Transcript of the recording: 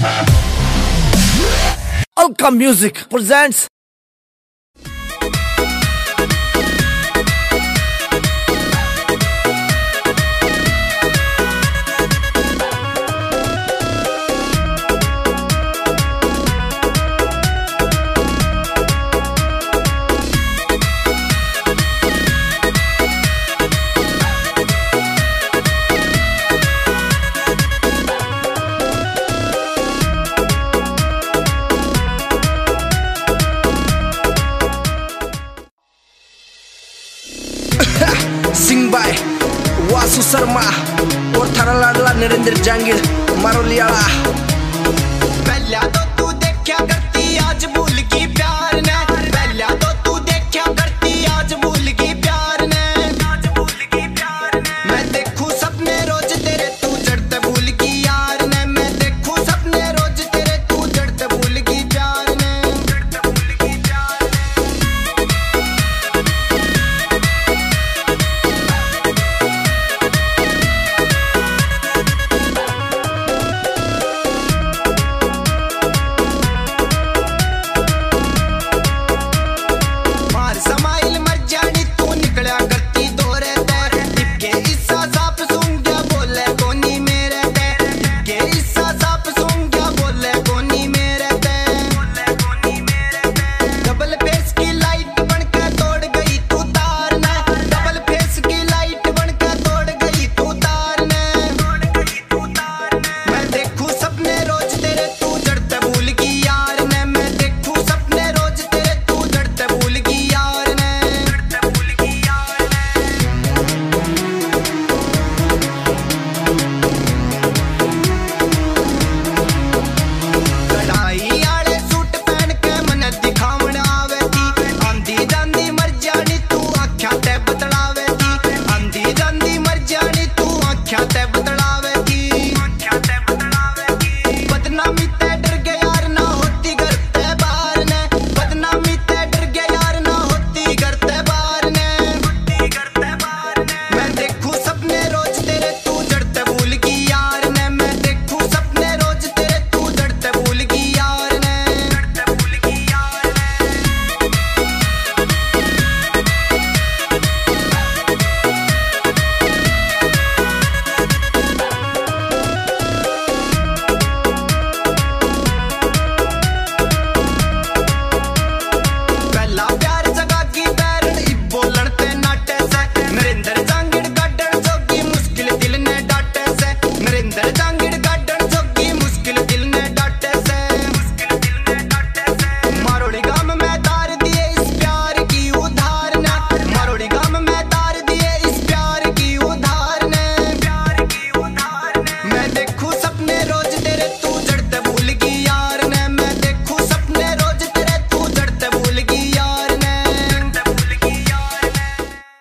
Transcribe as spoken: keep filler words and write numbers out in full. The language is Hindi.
Alka Music presents sing by Vasu Sharma और थारा लाडला नरेंद्र जांगिर मारोलियाला। पहला तो तू देखा करती आज भूल की प्यार ने, पहला तो तू देखा करती आज भूल की प्यार ने, आज भूल की प्यार ने। मैं देखूं सपने रोज तेरे तू जड़ते भूल की यार ने, मैं देखूं सपने रोज तेरे तू जड़ते भूल की प्यार ने, जड़ते भूल की प्यार ने। आख्या ते बदला